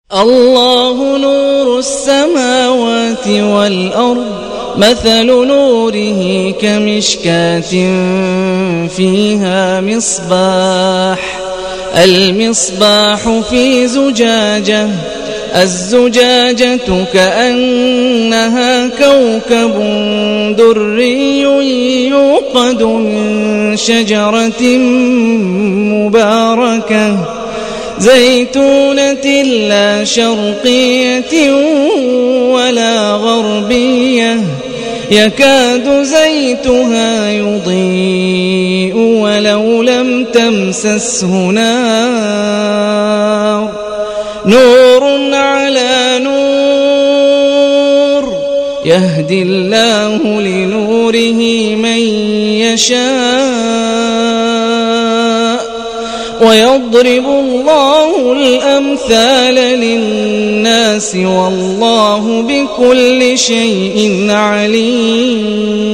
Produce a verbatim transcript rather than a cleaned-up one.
الله نور السماوات والأرض مثل نوره كمشكاة فيها مصباح المصباح في زجاجة الزجاجة كأنها كوكب دري يوقد من شجرة مباركة زيتونة لا شرقية ولا غربية يكاد زيتها يضيء ولو لم تمسسه نار نور على نور يهدي الله لنوره من يشاء ويضرب الله الأمثال للناس والله بكل شيء عليم.